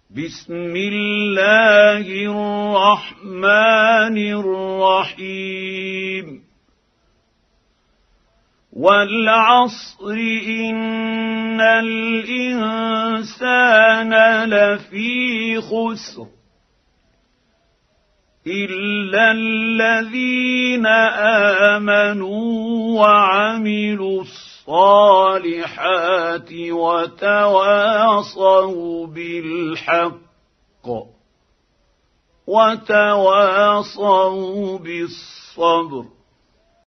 بسم الله الرحمن الرحيم والعصر إن الإنسان لفي خسر إلا الذين آمنوا وعملوا الصالحات وتواصوا بالحق وتواصوا بالصبر